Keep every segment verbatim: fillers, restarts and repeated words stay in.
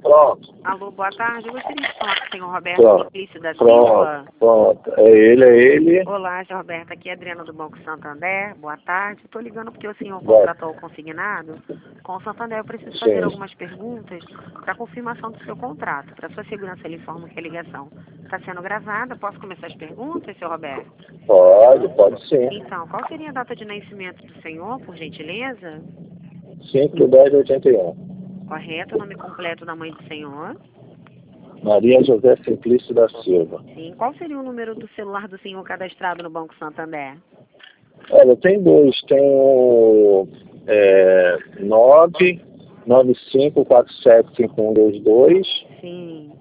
Pronto. Alô, boa tarde. Eu gostaria de falar com o senhor Roberto Pronto. Simplício da Pronto. Silva. Pronto. É ele, é ele. Olá, senhor Roberto. Aqui é Adriana do Banco Santander. Boa tarde. Estou ligando porque o senhor Boa. contratou o consignado com o Santander. Eu preciso fazer Sim. algumas perguntas para confirmação do seu contrato. Para sua segurança, ele informa que a ligação está sendo gravada. Posso começar as perguntas, senhor Roberto? Pode, pode sim. Então, qual seria a data de nascimento do senhor, por gentileza? cinco de dez de oitenta e um. Correto. O nome completo da mãe do senhor? Maria José Simplício da Silva. Sim. Qual seria o número do celular do senhor cadastrado no Banco Santander? Olha, tem dois. Tem o é, nove nove cinco quatro sete cinco um dois dois Sim.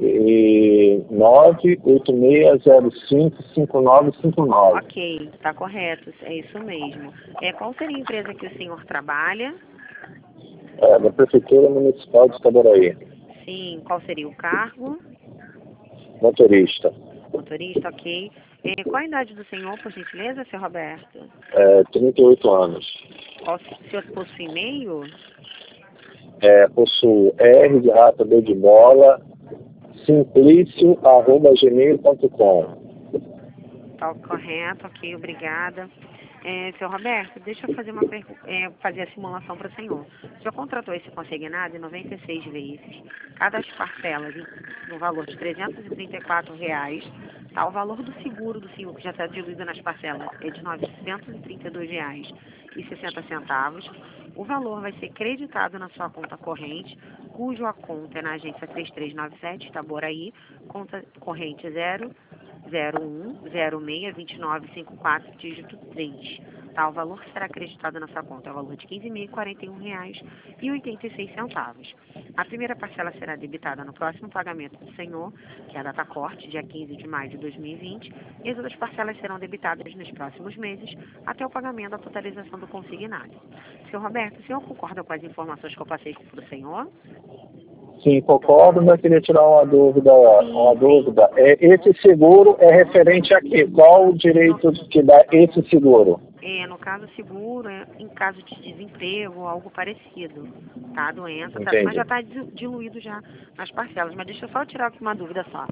e nove oito seis zero cinco cinco nove cinco nove. Ok, está correto, é isso mesmo. É, qual seria a empresa que o senhor trabalha? É, da Prefeitura Municipal de Itaboraí. Sim, qual seria o cargo? Motorista. Motorista, ok. É, qual a idade do senhor, por gentileza, senhor Roberto? É, trinta e oito anos. Qual, o senhor possui e-mail? É, possuo R de rato, B de bola, simplício, arroba gmail ponto com. Tá correto, ok, obrigada. É, senhor Roberto, deixa eu fazer uma pergu- é, fazer a simulação para o senhor. O senhor contratou esse consignado em noventa e seis vezes, cada parcelas em- no valor de trezentos e trinta e quatro reais. Tá? O valor do seguro do senhor, que já está diluído nas parcelas, é de novecentos e trinta e dois reais e sessenta centavos. O valor vai ser creditado na sua conta corrente, cuja conta é na agência três três nove sete, Itaboraí, conta corrente zero zero um zero seis dois nove cinco quatro, dígito vinte. Tá, o valor que será acreditado na sua conta é o valor de quinze mil e quarenta e um reais e oitenta e seis centavos. A primeira parcela será debitada no próximo pagamento do senhor, que é a data corte, dia quinze de maio de dois mil e vinte, e as outras parcelas serão debitadas nos próximos meses, até o pagamento da totalização do consignado. Senhor Roberto, o senhor concorda com as informações que eu passei para o senhor? Sim, concordo, mas queria tirar uma dúvida. Sim, Uma sim. dúvida. É, esse seguro é referente a quê? Qual o direito que dá esse seguro? É, no caso seguro, é, em caso de desemprego ou algo parecido, tá? Doença, tá? Mas Entendi. já está diluído já nas parcelas. Mas deixa eu só tirar aqui uma dúvida só.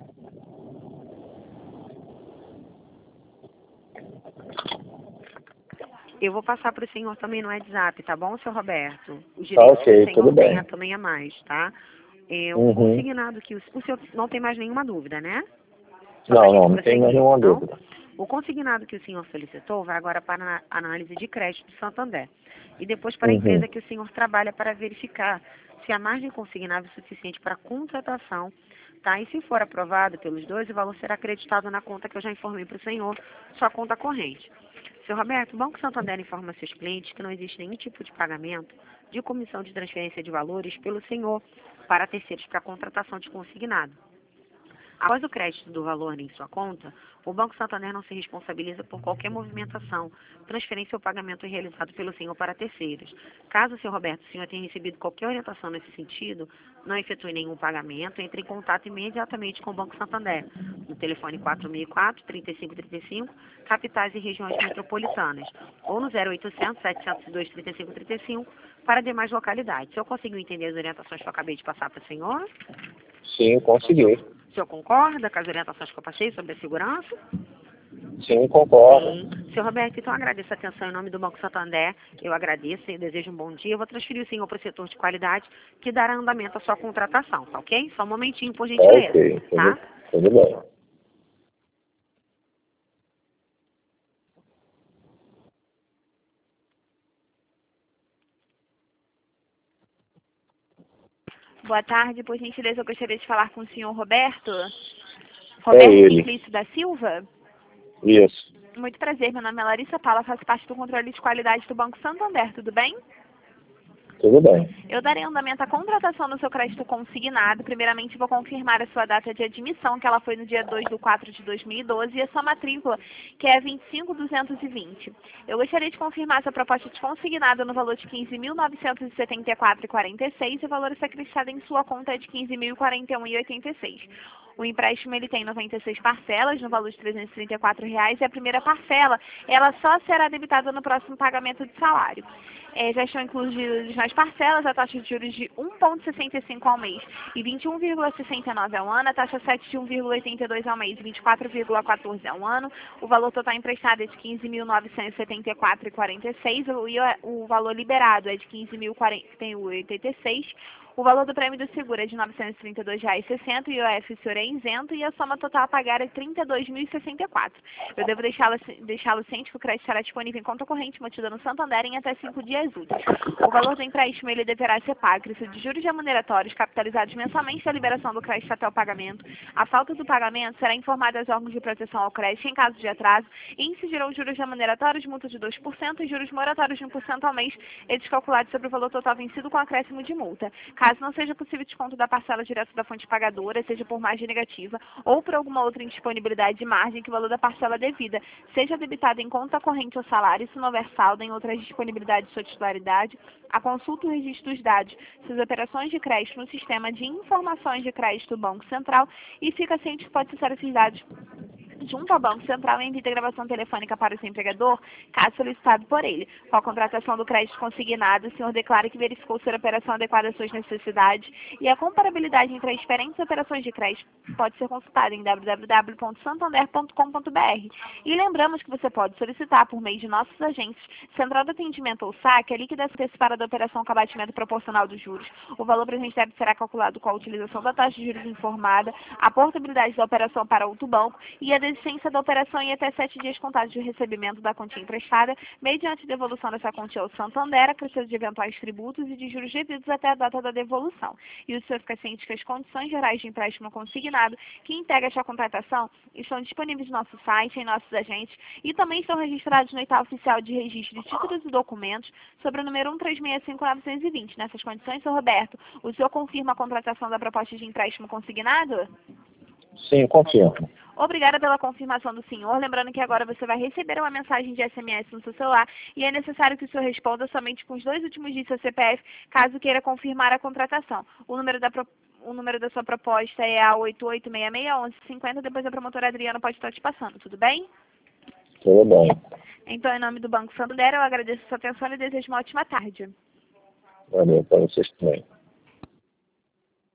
Eu vou passar para o senhor também no WhatsApp, tá bom, seu Roberto? Os Tá direitos que o ok, senhor tudo tenha bem. também a mais, tá? É, o Uhum. consignado que o, o senhor não tem mais nenhuma dúvida, né? Só Não, pra gente não, não tem mais prosseguir, nenhuma não? dúvida. O consignado que o senhor solicitou vai agora para a análise de crédito do Santander e depois para a Uhum. empresa que o senhor trabalha para verificar se a margem consignável é suficiente para a contratação, tá? E se for aprovado pelos dois, o valor será acreditado na conta que eu já informei para o senhor, sua conta corrente. Senhor Roberto, o Banco Santander informa seus clientes que não existe nenhum tipo de pagamento de comissão de transferência de valores pelo senhor para terceiros para contratação de consignado. Após o crédito do valor em sua conta, o Banco Santander não se responsabiliza por qualquer movimentação, transferência ou pagamento realizado pelo senhor para terceiros. Caso, senhor Roberto, o senhor tenha recebido qualquer orientação nesse sentido, não efetue nenhum pagamento, entre em contato imediatamente com o Banco Santander, no telefone quatro seis quatro, trinta e cinco trinta e cinco, capitais e regiões metropolitanas, ou no zero oitocentos, setecentos e dois, trinta e cinco trinta e cinco, para demais localidades. O senhor conseguiu entender as orientações que eu acabei de passar para o senhor? Sim, consegui. O senhor concorda com as orientações que eu passei sobre a segurança? Sim, concordo. Sim. Senhor Roberto, então agradeço a atenção em nome do Banco Santander. Eu agradeço e desejo um bom dia. Eu vou transferir o senhor para o setor de qualidade que dará andamento à sua contratação, tá ok? Só um momentinho, por Tá gentileza, ok, tudo, tá? tudo bem. Boa tarde, por gentileza, eu gostaria de falar com o senhor Roberto. É Roberto ele. Simplício da Silva. Isso. Muito prazer, meu nome é Larissa Paula, faço parte do controle de qualidade do Banco Santander, tudo bem? Tudo bem. Eu darei andamento à contratação do seu crédito consignado. Primeiramente, vou confirmar a sua data de admissão, que ela foi no dia dois de quatro de dois mil e doze, e a sua matrícula, que é vinte e cinco mil duzentos e vinte. Eu gostaria de confirmar sua proposta de consignado no valor de quinze mil novecentos e setenta e quatro reais e quarenta e seis centavos, e o valor a ser acreditado em sua conta é de quinze mil e quarenta e um reais e oitenta e seis centavos. O empréstimo ele tem noventa e seis parcelas no valor de trezentos e trinta e quatro reais e a primeira parcela ela só será debitada no próximo pagamento de salário. É, já estão incluídas nas parcelas a taxa de juros de um vírgula sessenta e cinco ao mês e vinte e um vírgula sessenta e nove ao ano, a taxa sete de um vírgula oitenta e dois ao mês e vinte e quatro vírgula quatorze ao ano. O valor total emprestado é de quinze mil novecentos e setenta e quatro reais e quarenta e seis centavos e o valor liberado é de quinze mil quarenta e oitenta e seis reais. O valor do prêmio do seguro é de novecentos e trinta e dois reais e sessenta centavos, e o I O F o senhor é isento e a soma total a pagar é trinta e dois mil e sessenta e quatro reais. Eu devo deixá-lo deixá-lo ciente que o crédito estará disponível em conta corrente mantida no Santander em até cinco dias úteis. O valor do empréstimo ele deverá ser pago de juros remuneratórios capitalizados mensalmente da liberação do crédito até o pagamento. A falta do pagamento será informada aos órgãos de proteção ao crédito em caso de atraso e incidirão juros remuneratórios, multa de dois por cento e juros moratórios de um por cento ao mês, eles calculados sobre o valor total vencido com acréscimo de multa. Caso não seja possível desconto da parcela direta da fonte pagadora, seja por margem negativa ou por alguma outra indisponibilidade de margem que o valor da parcela devida seja debitado em conta corrente ou salário, se não houver saldo em outras disponibilidades de sua titularidade, a consulta o registro dos dados, suas operações de crédito no sistema de informações de crédito do Banco Central e fica ciente que pode acessar esses dados junto ao Banco Central em vida gravação telefônica para o seu empregador, caso solicitado por ele. Com a contratação do crédito consignado, o senhor declara que verificou ser a operação adequada às suas necessidades e a comparabilidade entre as diferentes operações de crédito pode ser consultada em w w w ponto santander ponto com ponto b r. E lembramos que você pode solicitar por meio de nossos agentes, Central de Atendimento ou saque, a liquidação antecipada da operação com abatimento proporcional dos juros. O valor presente deve será calculado com a utilização da taxa de juros informada, a portabilidade da operação para outro banco e a desistência da operação em até sete dias contados de recebimento da quantia emprestada, mediante devolução dessa quantia ao Santander, acrescido de eventuais tributos e de juros devidos até a data da devolução. E o senhor fica ciente que as condições gerais de empréstimo consignado que integra esta contratação estão disponíveis no nosso site, em nossos agentes, e também estão registrados no edital oficial de registro de títulos e documentos sobre o número um três seis cinco nove dois zero. Nessas condições, senhor Roberto, o senhor confirma a contratação da proposta de empréstimo consignado? Sim, confirmo. Obrigada pela confirmação do senhor. Lembrando que agora você vai receber uma mensagem de S M S no seu celular e é necessário que o senhor responda somente com os dois últimos dígitos do seu C P F, caso queira confirmar a contratação. O número da, pro... o número da sua proposta é a oito oito seis seis, um um cinco zero. Depois a promotora Adriana pode estar te passando. Tudo bem? Tudo bem. Então, em nome do Banco Santander, eu agradeço a sua atenção e desejo uma ótima tarde. Valeu, para vocês também.